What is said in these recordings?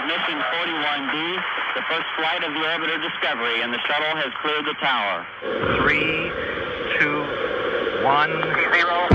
Mission 41B, the first flight of the orbiter Discovery, and the shuttle has cleared the tower. 3, 2, 1, 0.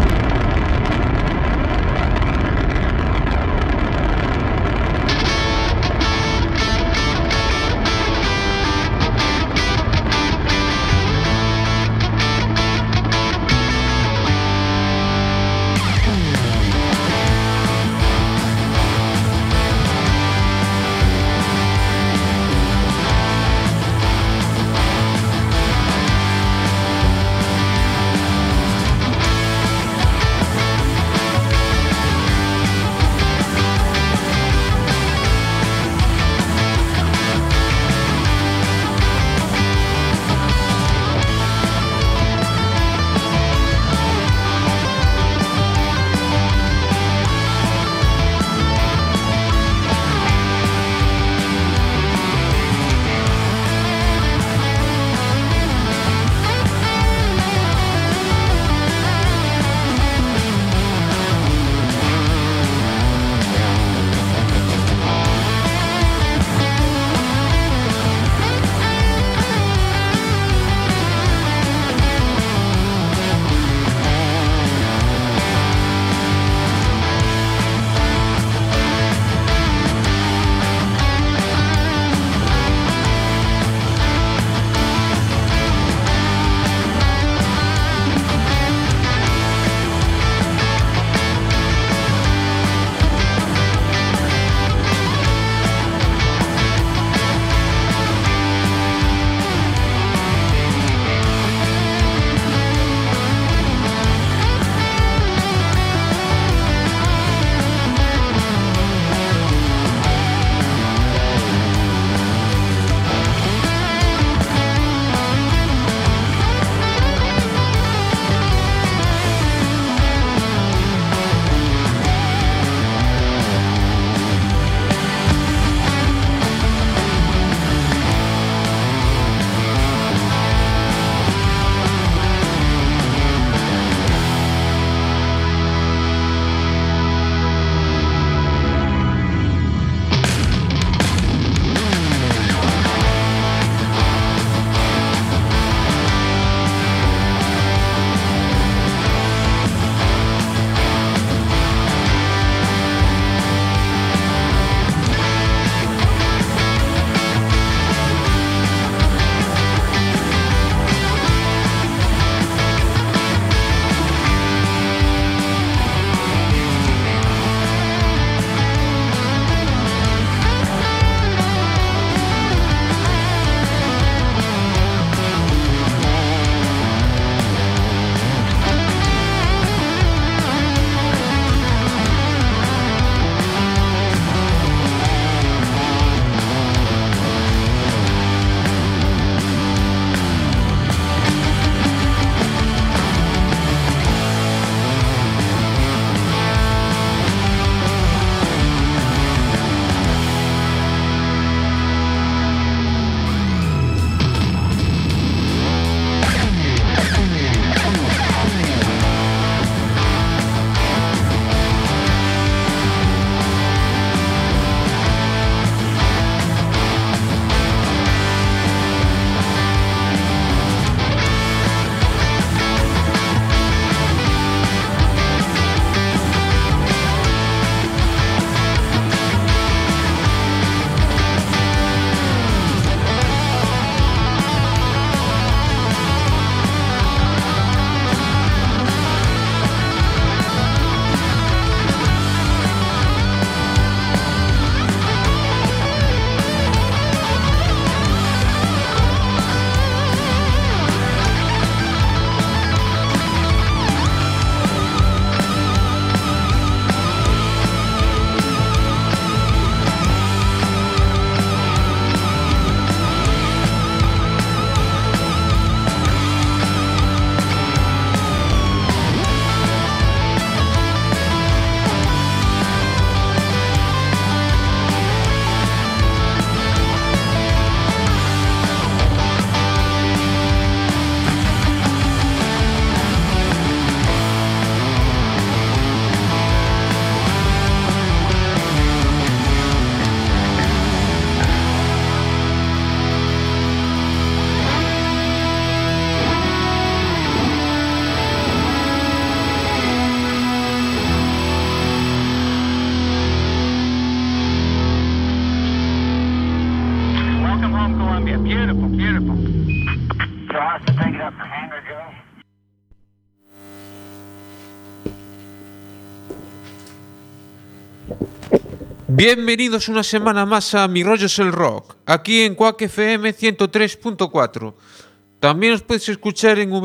Bienvenidos una semana más a Mi Rollo es el Rock, aquí en Quack FM 103.4. También os puedes escuchar en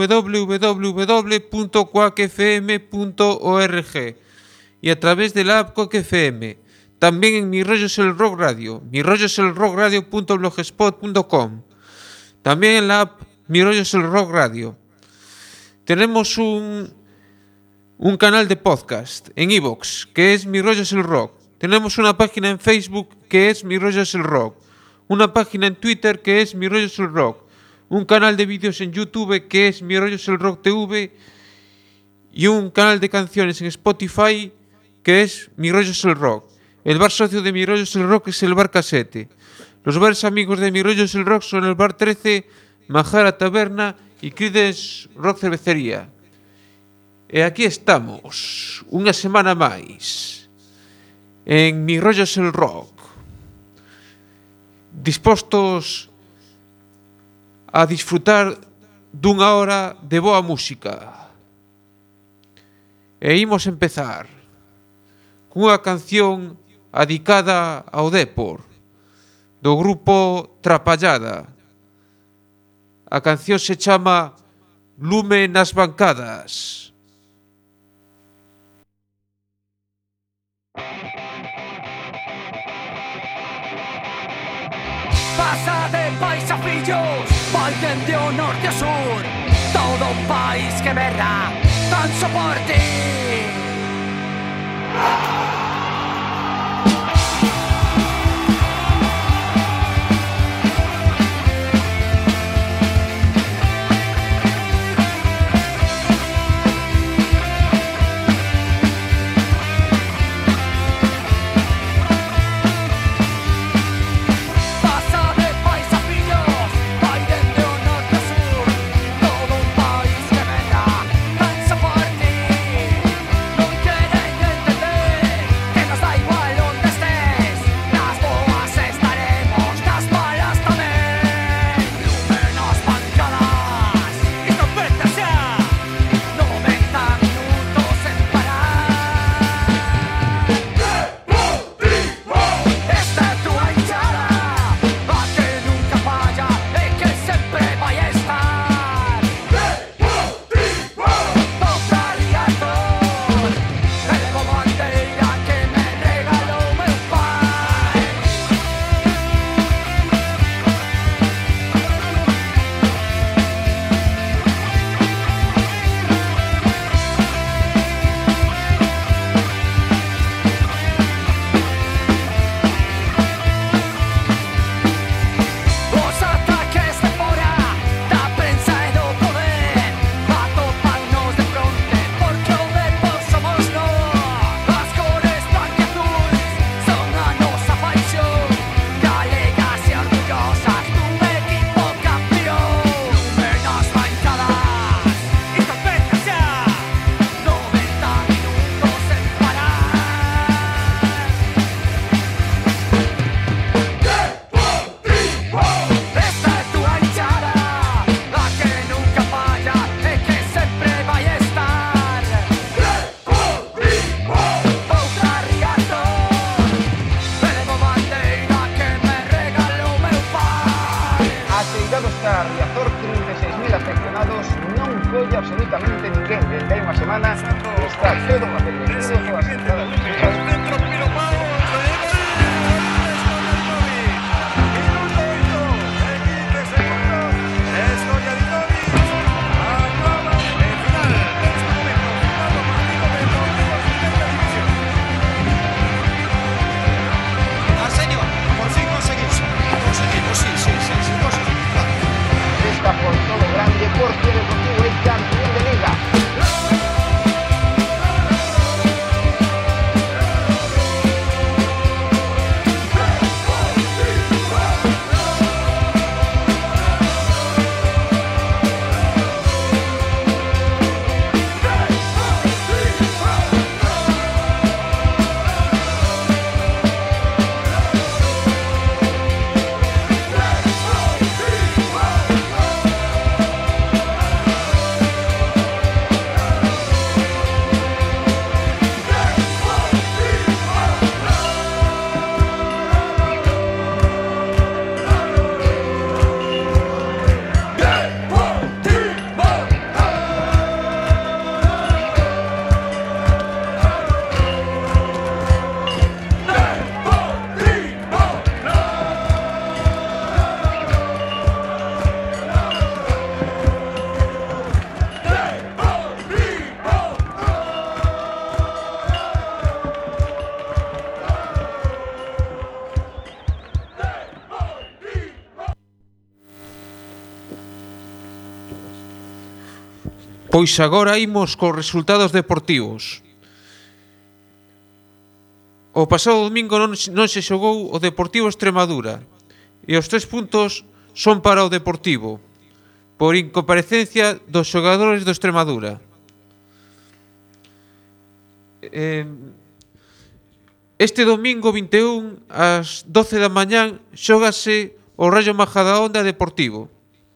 www.quackfm.org y a través de la app Quack FM. También en Mi Rollo es el Rock Radio, mirolloselrockradio.blogspot.com. También en la app Mi Rollo es el Rock Radio. Tenemos un canal de podcast en iVoox, que es Mi Rollo es el Rock. Tenemos una página en Facebook que es Mi Rollo es el Rock, una página en Twitter que es Mi Rollo es el Rock, un canal de vídeos en YouTube que es Mi Rollo es el Rock TV y un canal de canciones en Spotify que es Mi Rollo es el Rock. El bar socio de Mi Rollo es el Rock es el Bar Casete. Los bares amigos de Mi Rollo es el Rock son el Bar 13, Majara Taberna y Crides Rock Cervecería. E aquí estamos, unha semana máis en Mi Rollo es el Rock, dispostos a disfrutar dunha hora de boa música. E imos empezar cunha canción adicada ao Depor do grupo Trapallada. A canción se chama Lume nas bancadas. Pasa de país a fillos, vayan de norte a sur, todo un país que verá tan soporte. Pois agora imos cos resultados deportivos. O pasado domingo non se xogou o Deportivo Extremadura e os 3 puntos son para o Deportivo por incomparecencia dos xogadores do Extremadura. Este domingo 21 ás 12 da mañán xógase o Rayo Majadahonda Deportivo.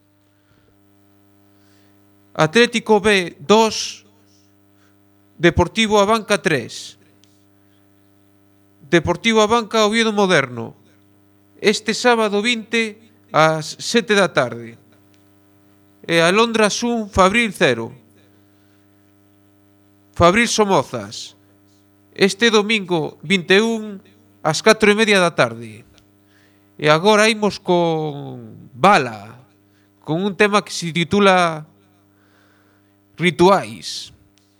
Atlético B 2, Deportivo Abanca 3. Deportivo Abanca Oviedo Moderno. Este sábado 20 ás 7 da tarde. E Alondras 1, Fabril 0. Fabril Somozas. Este domingo 21 ás 4:30 da tarde. E agora imos con Bala, con un tema que se titula Rituais.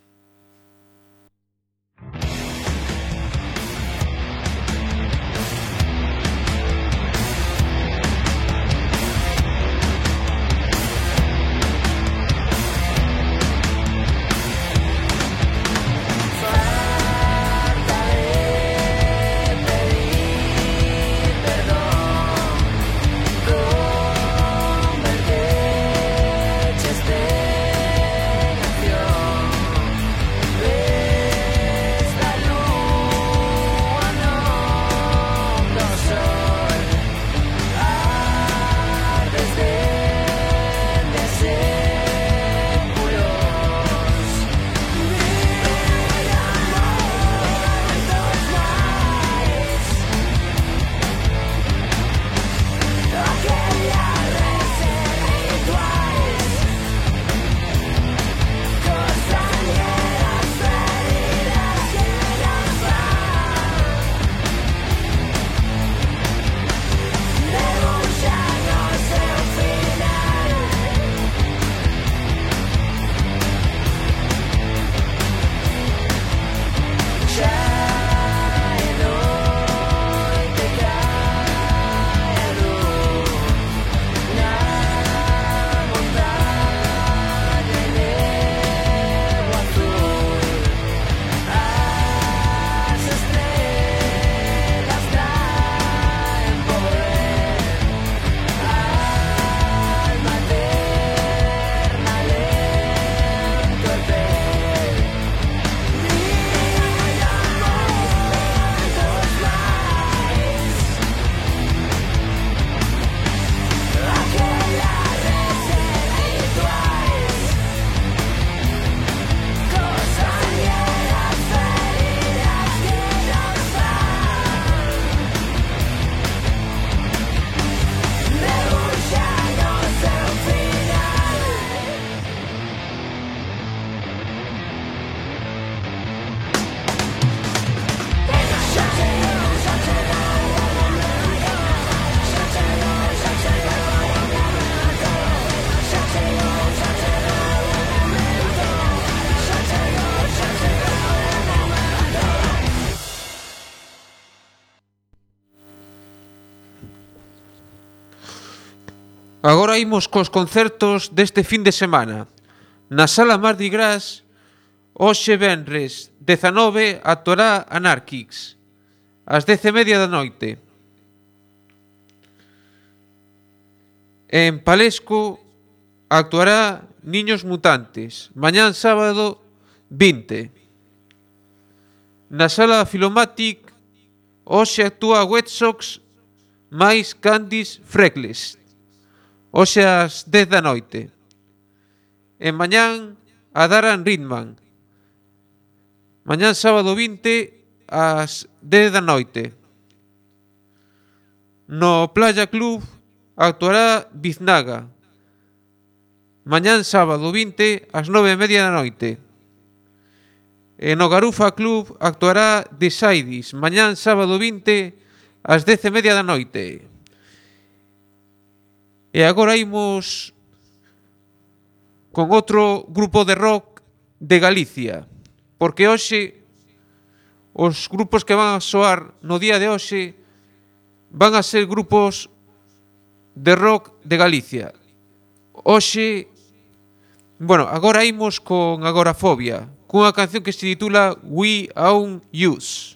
Agora imos cos concertos deste fin de semana. Na Sala Mardi Gras, hoxe venres 19 actuará Anarchics ás 10:30 da noite. En Palesco actuará Niños Mutantes, mañán sábado 20. Na Sala Filomatic, hoxe actúa Wet Sox máis Candice Freckles, hoxe ás 10 da noite. E mañán a Darren Ridman, mañán sábado 20 ás 10 da noite. No Playa Club actuará Biznaga, mañán sábado 20 ás 9:30 da noite. E no Garufa Club actuará The Sidies, mañán sábado 20 ás 10:30 da noite. E agora imos con outro grupo de rock de Galicia, porque hoxe os grupos que van a soar no día de hoxe van a ser grupos de rock de Galicia. Hoxe Bueno, agora imos con Agorafobia, cunha canción que se titula We Own Use.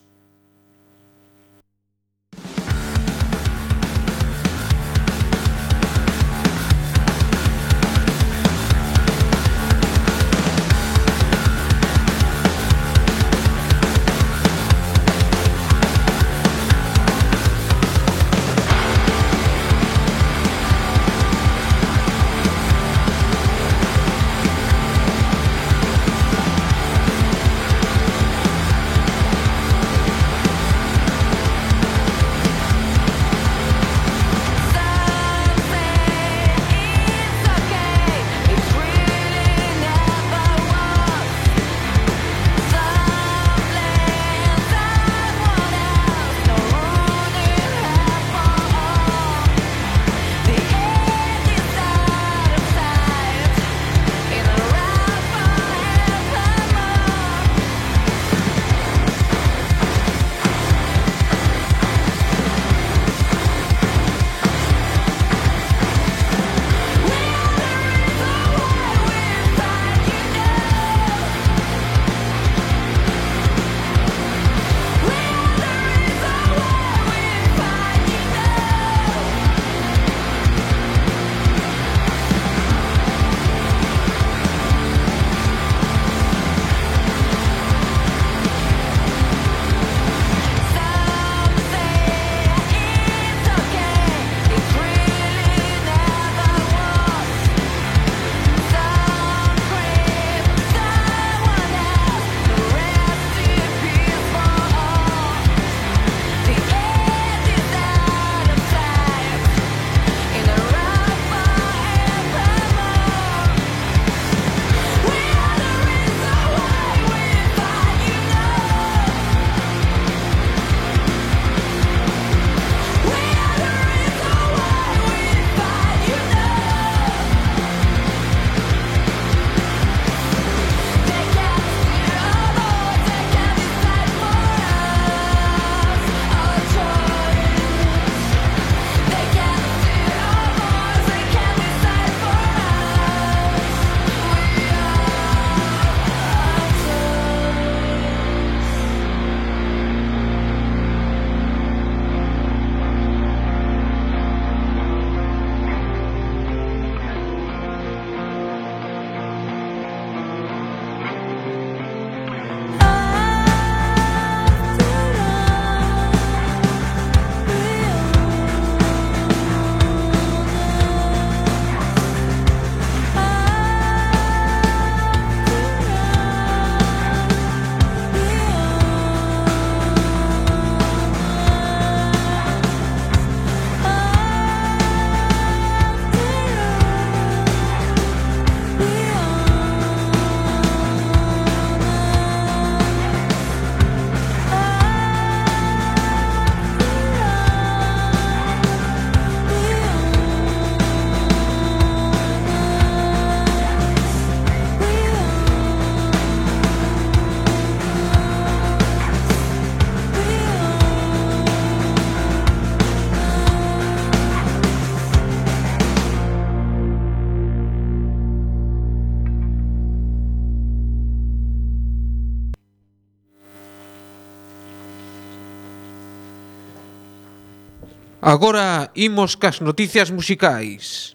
Agora imos cas noticias musicais.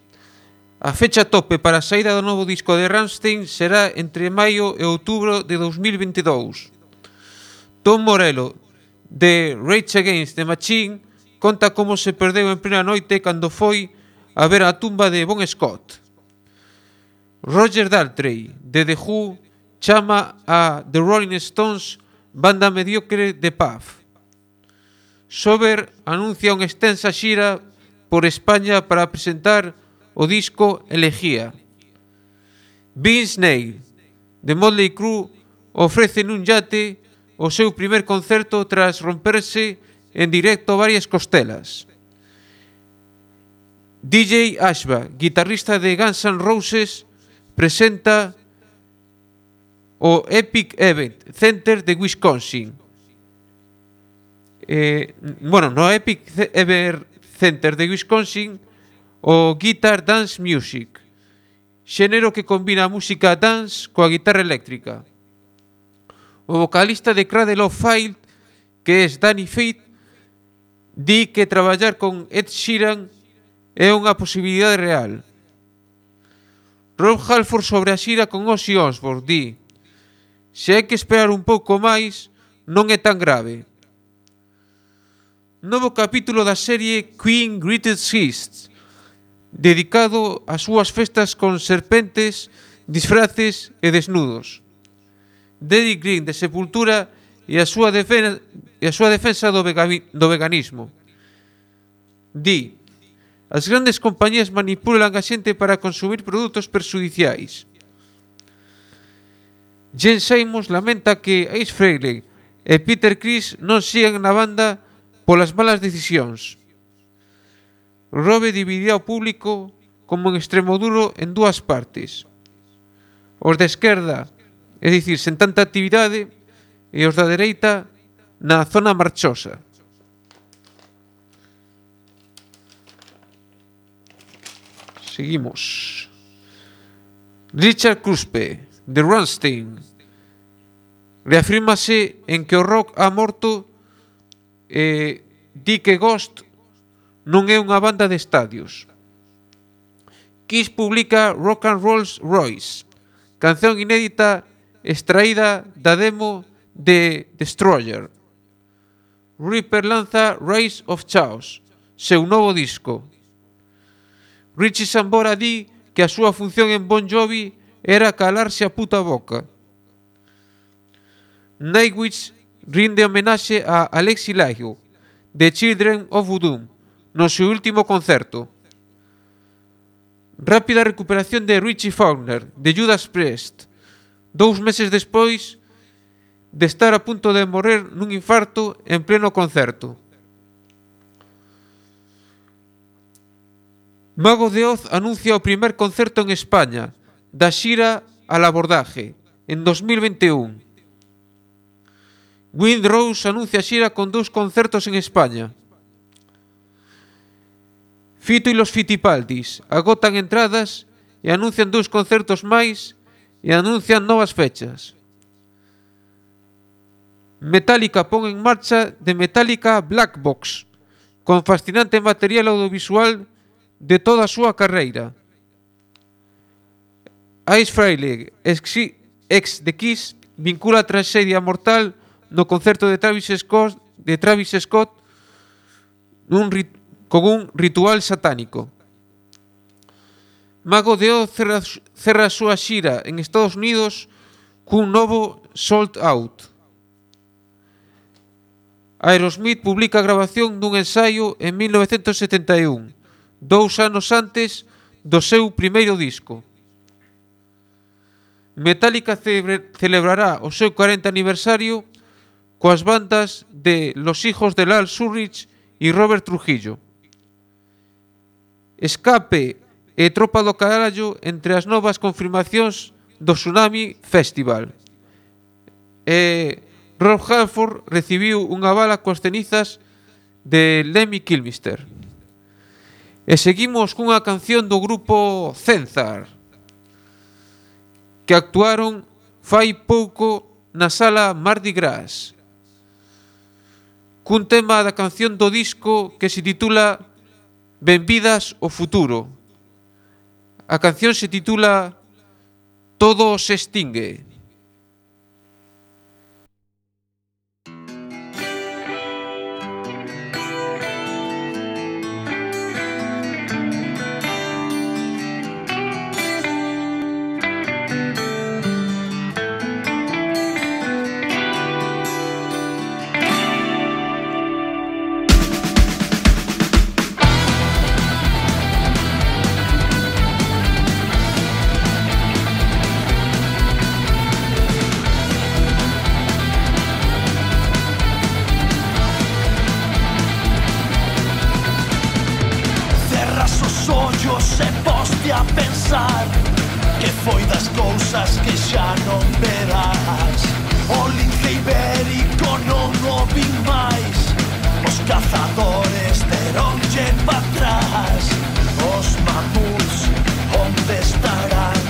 A fecha tope para a saída do novo disco de Rammstein será entre maio e outubro de 2022. Tom Morello, de Rage Against the Machine, conta como se perdeu en plena noite cando foi a ver a tumba de Bon Scott. Roger Daltrey, de The Who, chama a The Rolling Stones banda mediocre de pub. Sober anuncia unha extensa xira por España para presentar o disco Elegía. Vince Neil, de Motley Crue, ofrece nun yate o seu primer concerto tras romperse en directo varias costelas. DJ Ashba, guitarrista de Guns N' Roses, presenta o Epic Event Center de Wisconsin. No Epic Event Center de Wisconsin, o Guitar Dance Music. xénero que combina a música dance coa guitarra eléctrica. O vocalista de Cradle of Filth, que é Danny Feith, di que traballar con Ed Sheeran é unha posibilidade real. Rob Halford sobre a xira con Ozzy Osbourne di: se hai que esperar un pouco máis, non é tan grave. Novo capítulo da serie Queen Greatest Hits, dedicado ás súas festas con serpentes, disfraces e desnudos. David Green de Sepultura e a súa defensa do veganismo. Di: as grandes compañías manipulan a xente para consumir produtos perxudiciais. Gene Simmons lamenta que Ace Frehley e Peter Criss non sigan na banda polas malas decisións. Robe dividirá o público como en Extremoduro en dúas partes: os de esquerda, é dicir, sen tanta actividade, e os da dereita na zona marchosa. Seguimos. Richard Kruspe, de Rammstein, reafírmase en que o rock ha morto e di que Ghost non é unha banda de estadios. Kiss publica Rock and Rolls Royce, canción inédita extraída da demo de Destroyer. Reaper lanza Rise of Chaos, seu novo disco. Richie Sambora di que a súa función en Bon Jovi era calarse a puta boca. Nightwish rinde homenaxe a Alexi Laiho, de Children of Doom, no seu último concerto. Rápida recuperación de Richie Faulkner, de Judas Priest, 2 meses despois de estar a punto de morrer nun infarto en pleno concerto. Mago de Oz anuncia o primer concerto en España da xira Al Abordaje en 2021. Windrose anuncia a xira con 2 concertos en España. Fito e los Fitipaldis agotan entradas e anuncian 2 concertos máis e anuncian novas fechas. Metallica pon en marcha The Metallica Black Box, con fascinante material audiovisual de toda a súa carreira. Ace Frehley, ex de Kiss, vincula a traxedia mortal no concerto de Travis Scott con un ritual satánico. Mago de Oz cerra a súa xira en Estados Unidos cun novo Sold Out. Aerosmith publica a grabación dun ensaio en 1971, 2 anos antes do seu primeiro disco. Metallica celebrará o seu 40 aniversario coas bandas de Los Hijos de Lars Ulrich e Robert Trujillo. Escape e Tropa do Carallo entre as novas confirmacións do Tsunami Festival. Rob Halford recibiu unha bala coas cenizas de Lemmy Kilmister. E seguimos cunha canción do grupo Cenzar, que actuaron fai pouco na sala Mardi Gras, cun tema da canción do disco que se titula Benvidas ao futuro. A canción se titula Todo se extingue. Se poste a pensar que foi das cousas que xa non verás. O lince ibérico non o vin máis, os cazadores deronlle pa atrás. Os mamuts onde estarán?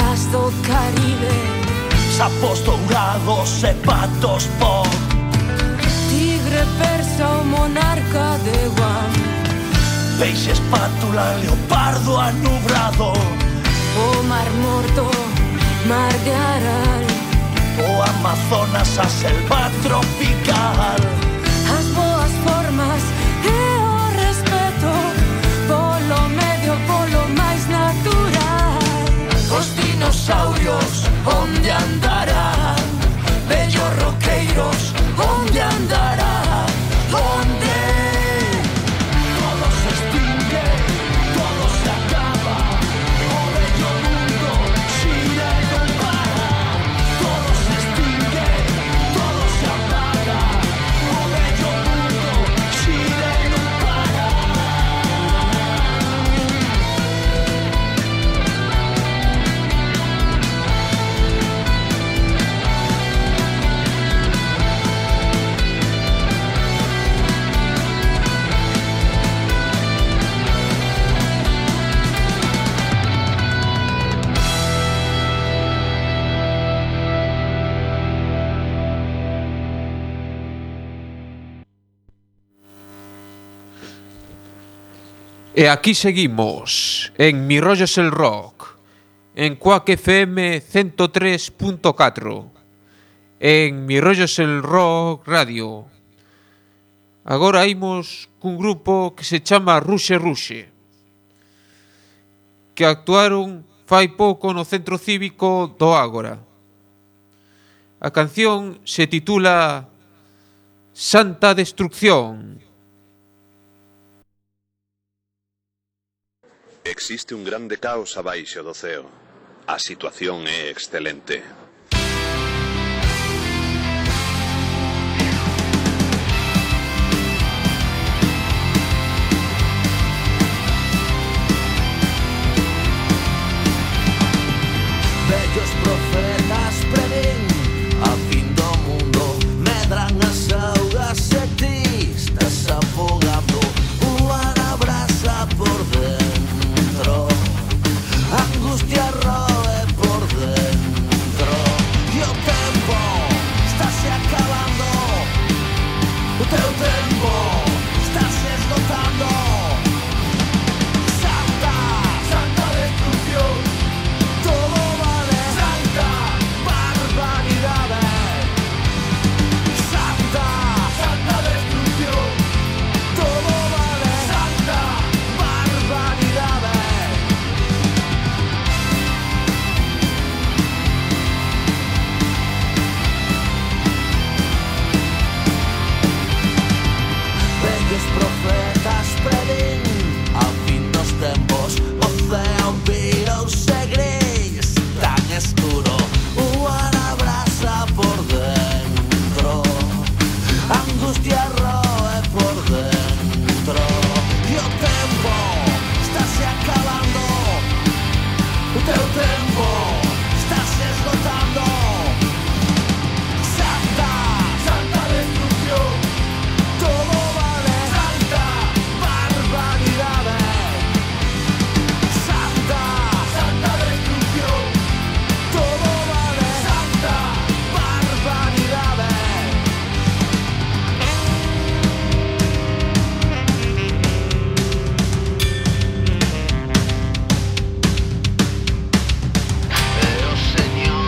augas do Caribe, sapos dourados e patos pop, tigre persa o monarca de Guam, peixe espátula, leopardo anubrado, o mar morto, mar de Aral, o Amazonas, a selva tropical, as boas formas e o respeto polo medio, polo máis natural. os dinosaurios onde andarán, vellos roqueiros onde andarán, onde todo se extingue, todo se acaba, o vello mundo xira e non para, todo se extingue, todo se apaga, o vello mundo xira e non para. E aquí seguimos, en Mi Rollo es el Rock, en Quack FM 103.4, en Mi Rollo es el Rock Radio. Agora imos cun grupo que se chama Ruxe Ruxe, que actuaron fai pouco no Centro Cívico do Ágora. A canción se titula Santa Destrucción. Existe un grande caos abaixo do ceo. A situación é excelente. Vellos profetas prevén a fin do mundo, medran as augas e ti estás afogando, unha abraza por dentro, angustia roe por dentro, e o tempo estáse acabando, o teu tempo estáse esgotando. Santa, santa destrucción, todo vale, santa barbaridade, santa, santa destrucción, todo vale, santa barbaridade. Vellos profetas prevén a fin dos tempos, o ceo virouse gris, tan escuro, unha abraza por dentro, angustia roe por dentro, e o tempo estáse acabando, o teu tempo estáse esgotando. Santa, santa destrucción, todo vale, santa barbaridade, santa, santa destrucción, todo vale, santa barbaridade. E o Señor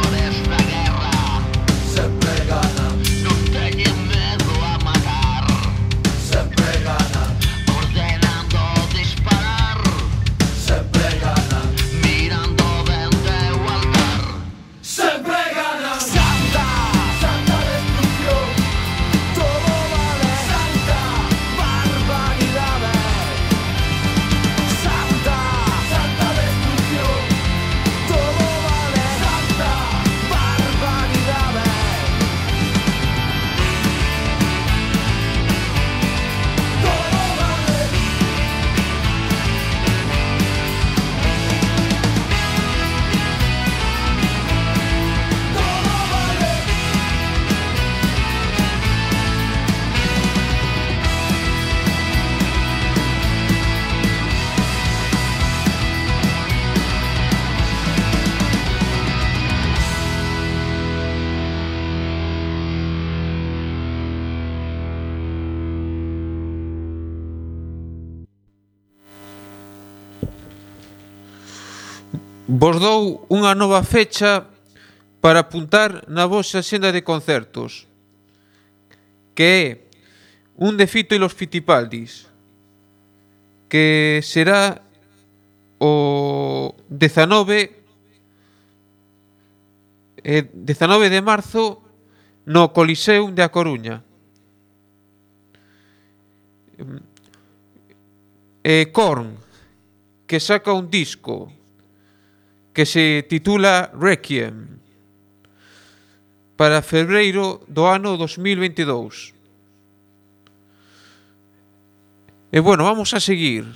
Vos dou unha nova fecha para apuntar na vosa xenda de concertos, que é un de Fito e los Fitipaldis, que será o 19 de marzo no Coliseum de A Coruña. Korn, que saca un disco que se titula Requiem, para febreiro do ano 2022. E bueno, vamos a seguir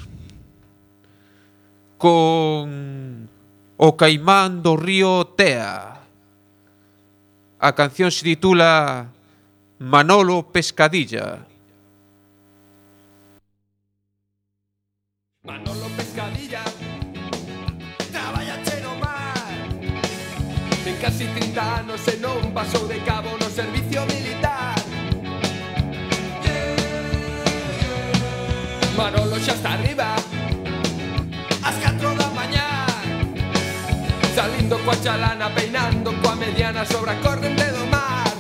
con o Caimán do Río Tea. A canción se titula Manolo Pescadilla. Manolo Pescadilla traballa cheno mar. Ten casi 30 anos e non pasou de cabo no servicio militar. Manolo xa está arriba ás 4 da mañá, salindo coa chalana, peinando coa mediana sobre a corrente do mar.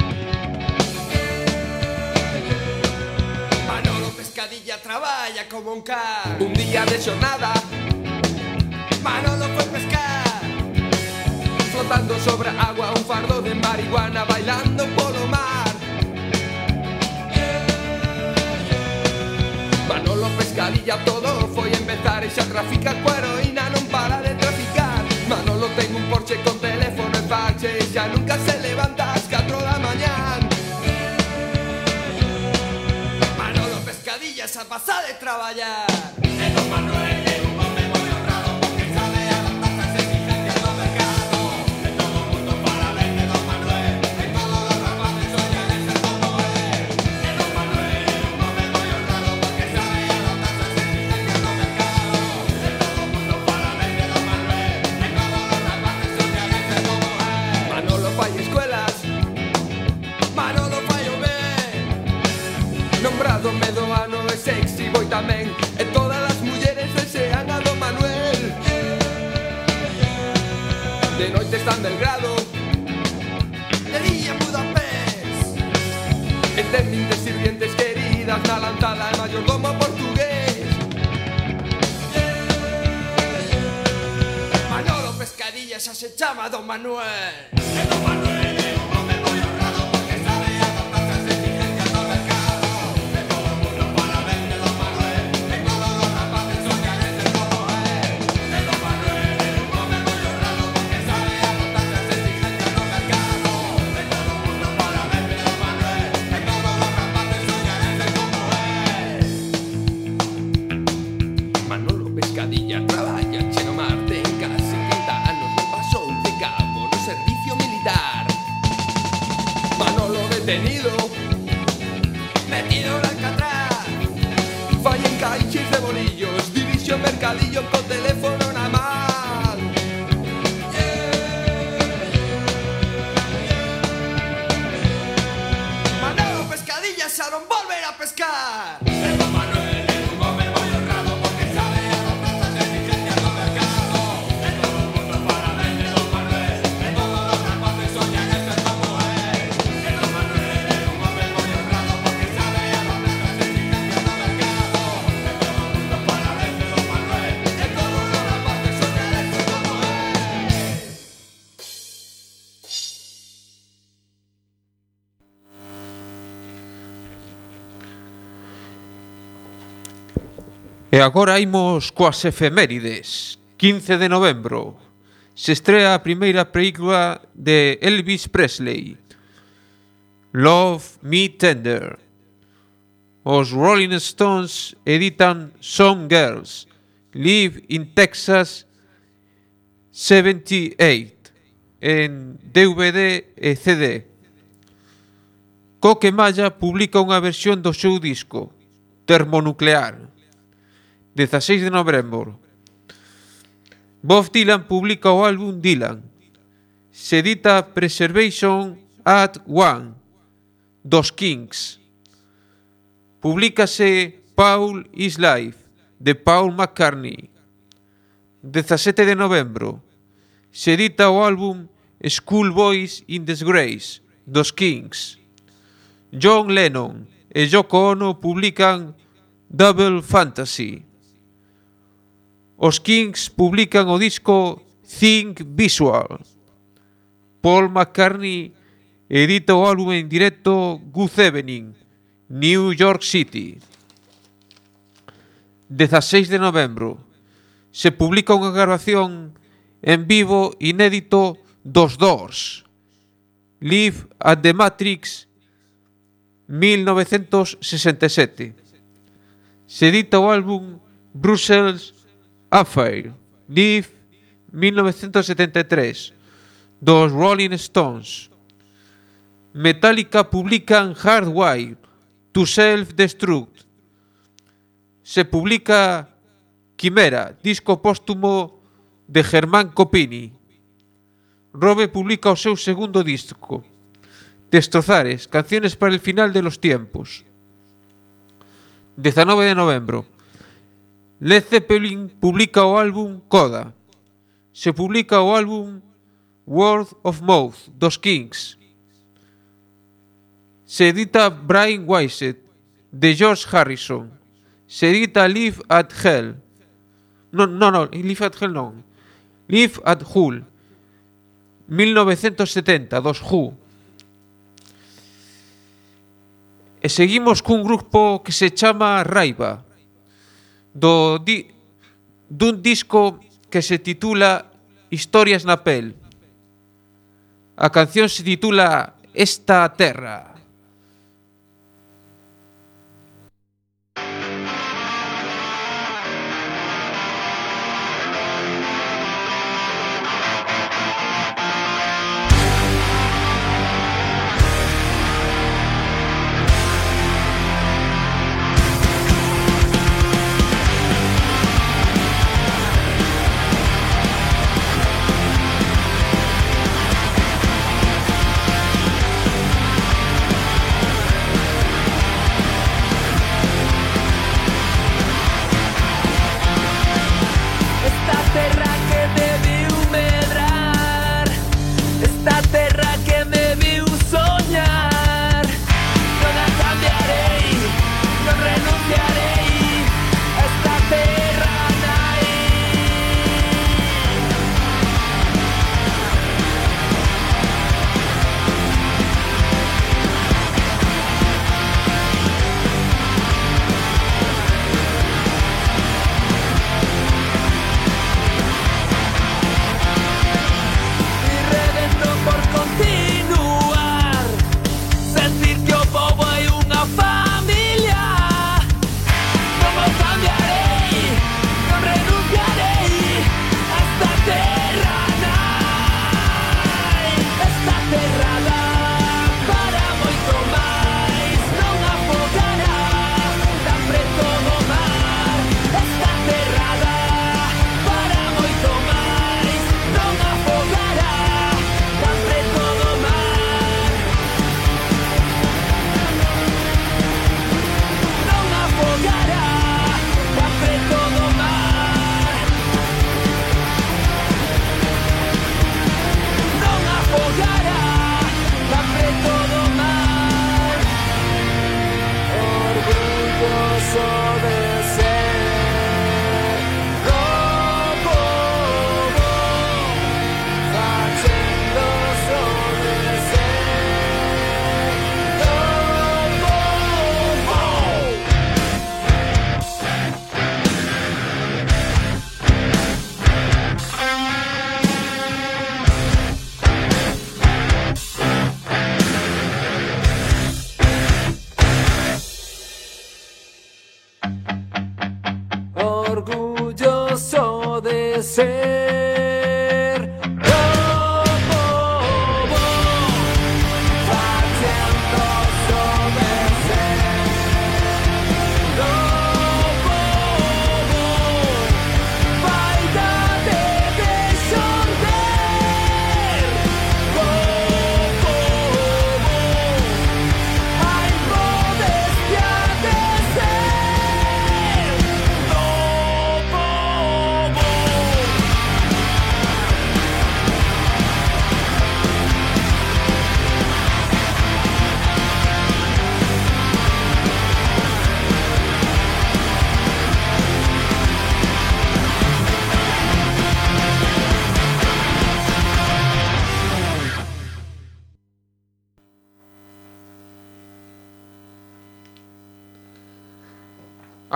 Manolo Pescadilla traballa como un can. Un día de xornada Manolo foi pescar, flotando sobre a agua un fardo de marihuana, bailando polo mar. Manolo Pescadilla todo foi empezar e xa trafica coa heroína, non para de traficar. Manolo ten un Porsche con teléfono e fax e xa nunca se levanta ás 4 da mañán. Manolo Pescadilla xa pasa de traballar. E don Manuel é un home moi honrado, porque sabe adaptarse ás exigencias do mercado. E todo o mundo fala ben de don Manuel, e todos os rapaces soñan en ser como él. E don Manuel é un home moi honrado, porque sabe adaptarse ás exigencias do mercado. E todo o mundo fala ben de don Manuel, e todos os rapaces soñan en ser como él. Manolo fai escuelas, Manolo fai o ben, nombrado medo ano e sexy boy tamén, e todas as mulleres desean a don Manuel. De noite está en Belgrado, de día en Budapest, e ten 20 sirvientes queridas na lanzada e mayordomo portugués. Manolo Pescadilla xa se chama don Manuel. E don Manuel é un home moi honrado, porque sabe adaptarse ás exigencias do mercado. E todo o mundo fala ben de don Manuel, e todos os rapaces soñan en ser como él. E don Manuel é un home moi honrado, porque sabe adaptarse ás exigencias do mercado. E todo o mundo fala ben de don Manuel, e todos os rapaces soñan en ser como él. Manolo Pescadilla traballa cheno mar, ten casi 30 anos, non pasou de cabo no servicio militar. Manolo detenido, metido en Alcatraz, fai encaixes de bolillos, dirixe o mercadillo con teléfono na man. Manolo Pescadilla xa non volverá a pescar. E don Manuel é un home moi honrado, porque sabe adaptarse ás exigencias do mercado. E todo o mundo fala ben de don Manuel, e todos os rapaces soñan en ser como él. E don Manuel é un home moi honrado, porque sabe adaptarse ás exigencias do mercado. E todo o mundo fala ben de don Manuel, e todos os rapaces soñan en ser como él. E agora imos coas efemérides. 15 de novembro se estrea a primeira película de Elvis Presley, Love Me Tender. Os Rolling Stones editan Some Girls Live in Texas 78 en DVD e CD. Coque Malla publica unha versión do seu disco Termonuclear. 16 de novembro. Bob Dylan publica o álbum Dylan. Se edita Preservation at One dos Kings. Publícase Paul is Life de Paul McCartney. 17 de novembro, se edita o álbum Schoolboys in Disgrace dos Kings. John Lennon e Yoko Ono publican Double Fantasy. Os Kings publican o disco Think Visual. Paul McCartney edita o álbum en directo Good Evening, New York City. 16 de novembro, se publica unha grabación en vivo inédito dos Doors, Live at the Matrix 1967. Se edita o álbum Brussels Affair, Live 1973, dos Rolling Stones. Metallica publican Hardwired to Self-Destruct. Se publica Quimera, disco póstumo de Germán Copini. Robe publica o seu segundo disco, Destrozares, canciones para el final de los tiempos. 19 de novembro, Led Zeppelin publica o álbum Coda. Se publica o álbum Word of Mouth dos Kings. Se edita Brian Weiset de George Harrison. Se edita Live at Hell. Live at Hell non. Live at Hull 1970 dos Who. E seguimos cun grupo que se chama Raiva, dun disco que se titula Historias na pel. A canción se titula Esta Terra.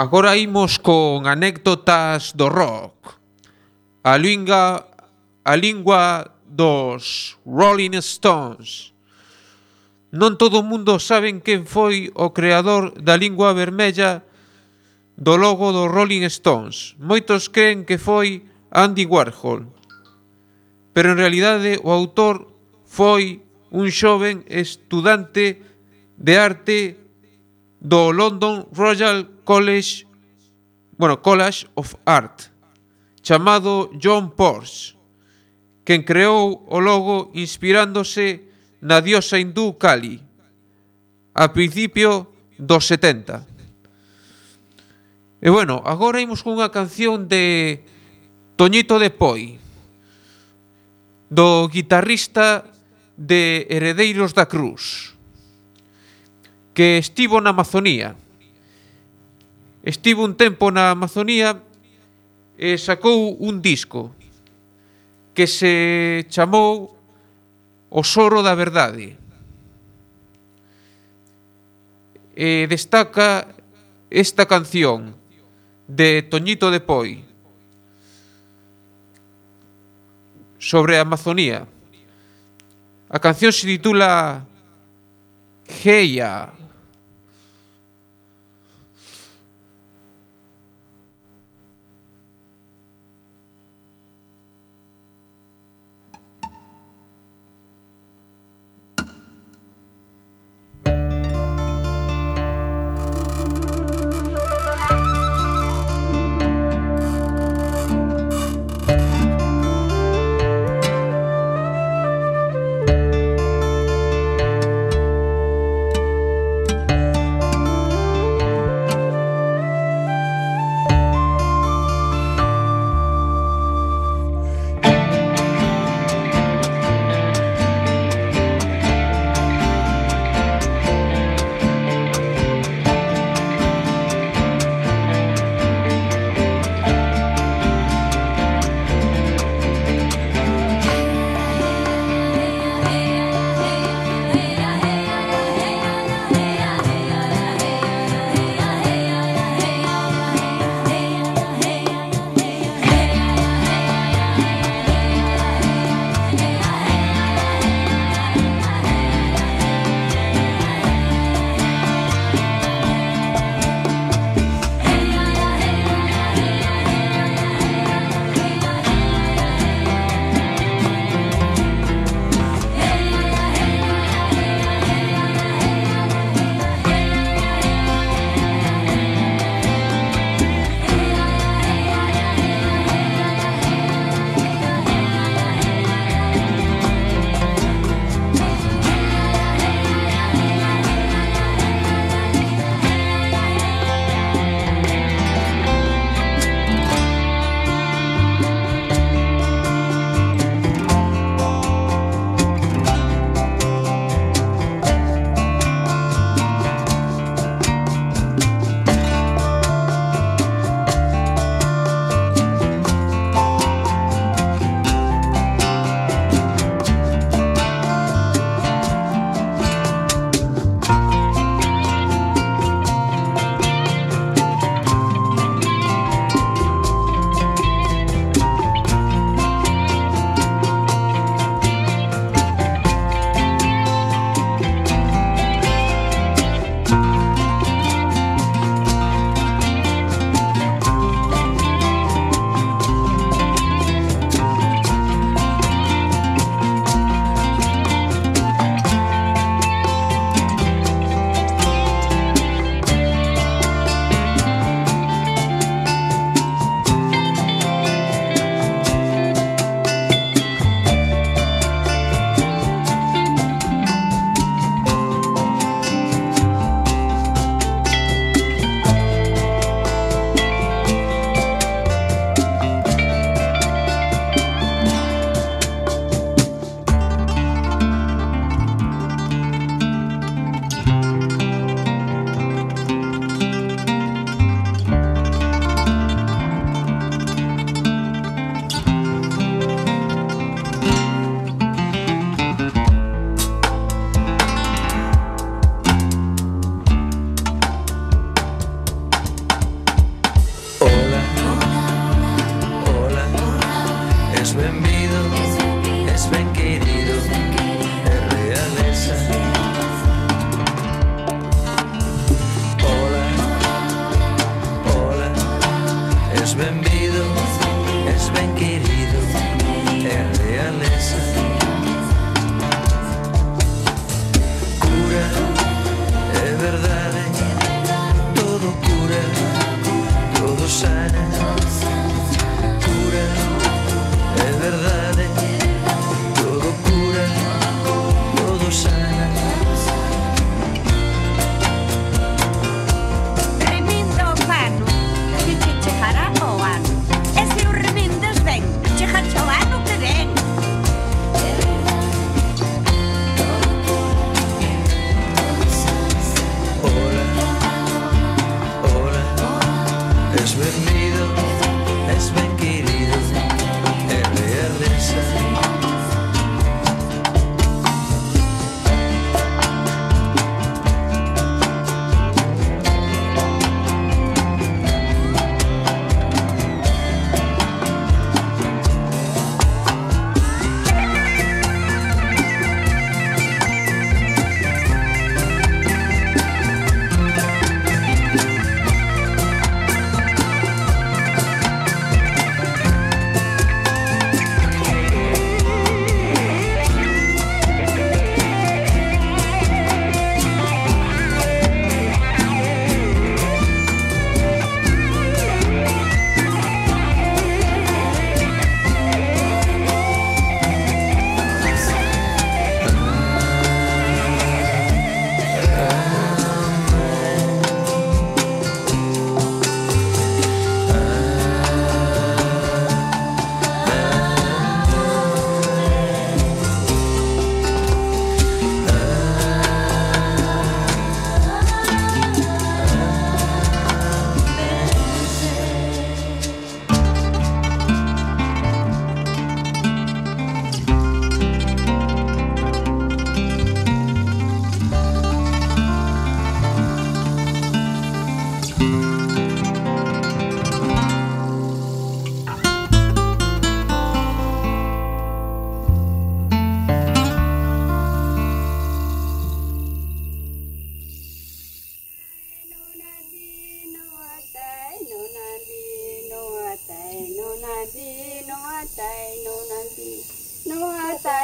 Agora imos con anécdotas do rock. A lingua dos Rolling Stones. Non todo o mundo saben quen foi o creador da lingua vermella do logo dos Rolling Stones. Moitos creen que foi Andy Warhol, pero en realidade o autor foi un xoven estudante de arte do London Royal College of Art, chamado John Porges, quen creou o logo inspirándose na diosa hindú Kali a principio dos 70. E bueno, agora imos cunha canción de Toñito de Poi, do guitarrista de Heredeiros da Cruz, que estivo na Amazonía. Estivo un tempo na Amazonía e sacou un disco que se chamou O Soro da Verdade. E destaca esta canción de Toñito de Poi sobre a Amazonía. A canción se titula Geia.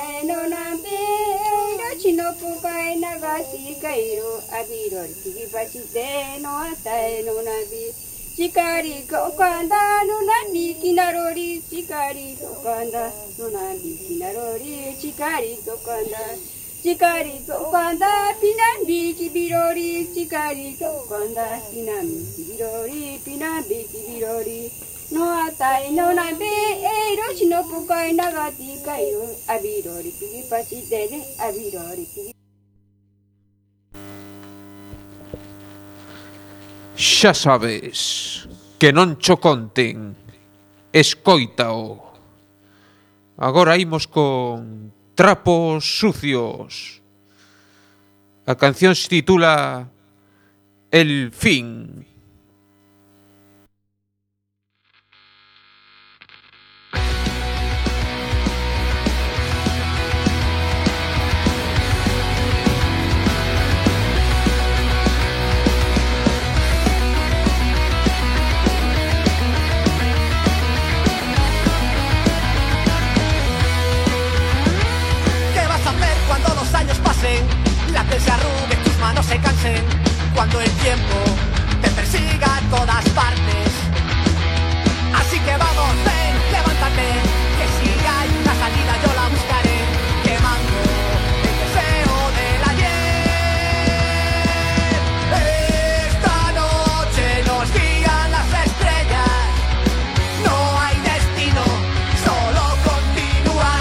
tae no nambe Chinopukai nagasi kairo abirori Tigipachite no tae no nambe Chikari kokanda no nambi kinarori Chikari kokanda no nambi kinarori Chikari kokanda pinambi kibirori Chikari kokanda pinambi kibirori Pinambi kibirori No atai no nambe eiro shinopukai nagati kairo abirori Tigipachite de abirori Xa sabes, que non cho conten, escoítao. Agora imos con Trapos Sucios. A canción se titula El Fin. La piel se arrugue, tus manos se cansen cuando el tiempo te persiga a todas partes. Así que vamos, ven, levántate, que si hay una salida yo la buscaré, quemando el deseo del ayer. Esta noche nos guían las estrellas, no hay destino, solo continuar.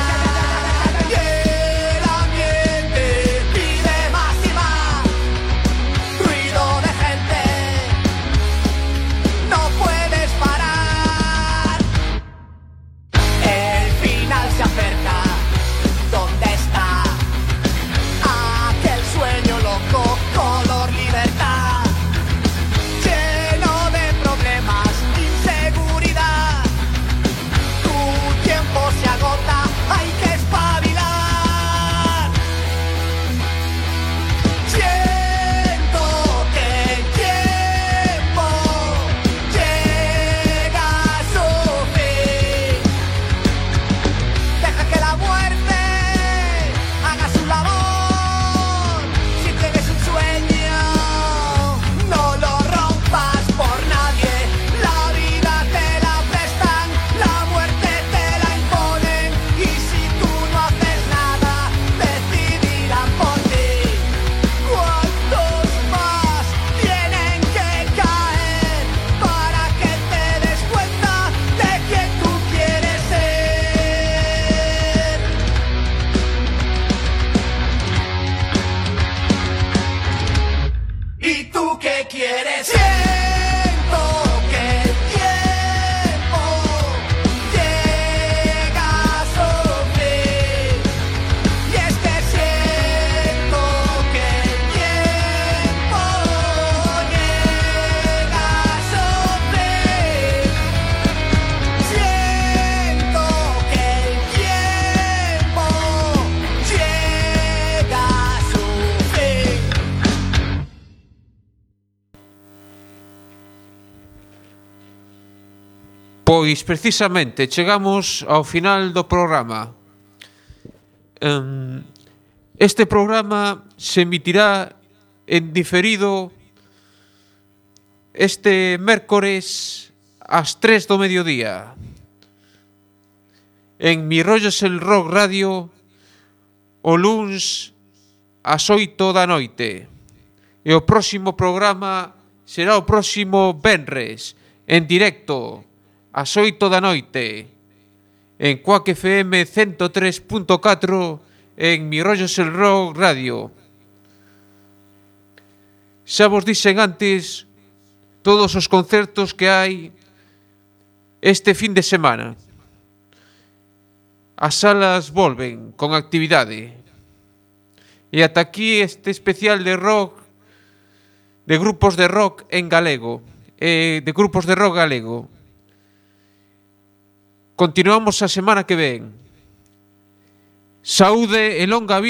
Pois precisamente chegamos ao final do programa. Este programa se emitirá en diferido este mércores ás 3 do mediodía en Mi Rollos el Rock Radio, o luns ás 8 da noite, e o próximo programa será o próximo venres en directo ás 8 da noite en Quack FM 103.4 en Mi Rollos el Rock Radio. Xa vos dixen antes todos os concertos que hai este fin de semana. As salas volven con actividade. E ata aquí este especial de rock, de grupos de rock en galego, de grupos de rock galego. Continuamos a semana que ven. Saúde e longa vida.